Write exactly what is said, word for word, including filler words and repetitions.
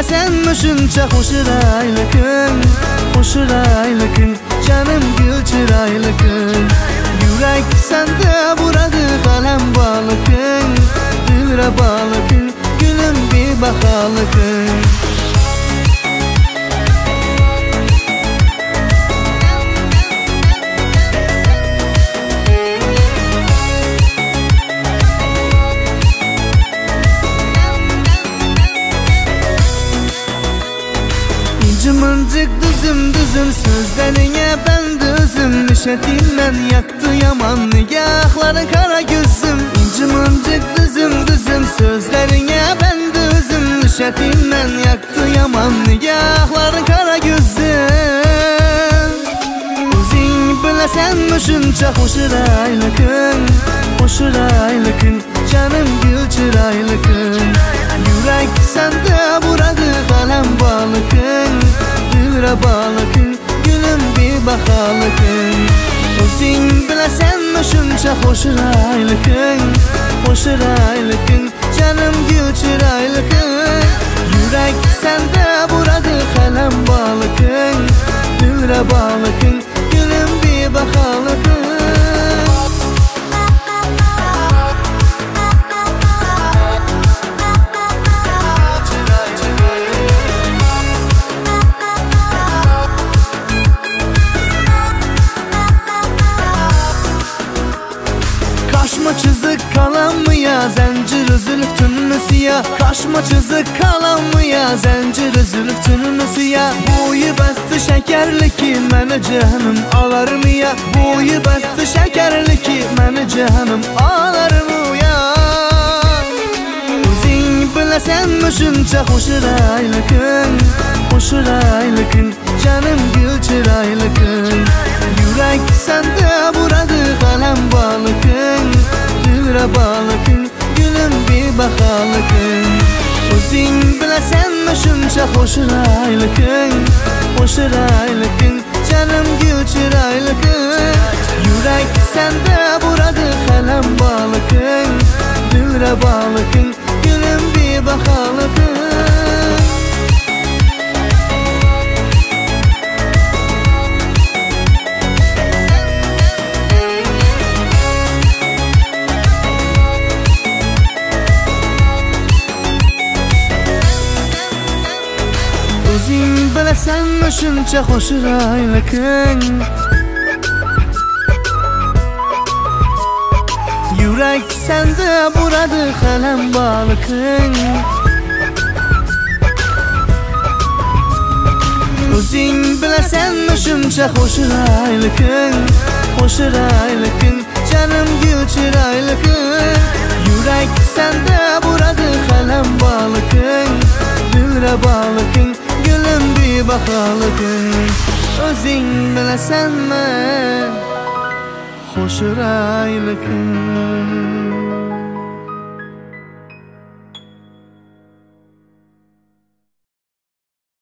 bilasanmi shuncha xush chiroylikin, xush chiroylikin, canım gul chiroylikin. Yurak sanda buradi qalam balikin, dilra balikin, gülüm bir bahalikin. Cımıncık düzüm düzüm sözlerine ben düzüm, nişetinden yaktı yaman nigahları kara gözüm. Cımıncık düzüm düzüm sözlerine ben düzüm, nişetinden yaktı yaman nigahları kara gözüm. Özün bilesenmi şuncha xush chiroylikin, xush chiroylikin, canım gul chiroylikin. Yurak sanda buradi qalam balikin, dilra balikin, gülüm bir bahalikin. O'zing bilasanmi shuncha xush chiroylikin, xush chiroylikin, canım gul chiroylikin. Yurak sanda buradi qalam balikin, dilra balikin, gülüm bir bahalikin. Kaşma çizik kalan mı ya, zincir üzülüp tününü siyah. Kaşma çizik kalan mı ya, zincir üzülüp tününü siyah. Boyu bastı şekerli ki meni cehennem alar mı ya? Boyu bastı şekerli ki meni cehennem alar mı ya? O'zing bilasanmi shuncha xush chiroylikin, xush chiroylikin, canım gul chiroylikin. Yurak sanda buradi qalam balikin, dilra balikin, gülüm bir bahalikin. O'zing bilasanmi shuncha xush chiroylikin, xush chiroylikin, canım gul chiroylikin. Yurak sanda buradi qalam balikin, dilra balikin, gülüm bir bahalikin. O'zing bilasanmi shuncha xush chiroylikin, yurak sanda buradi qalam balikin. O'zing bilasanmi shuncha xush chiroylikin, xush chiroylikin, canım gul chiroylikin. Yurak sanda buradi qalam balikin, dilra balikin, gülüm bir bahalikin. O'zing bilasanmi xush chiroylikin.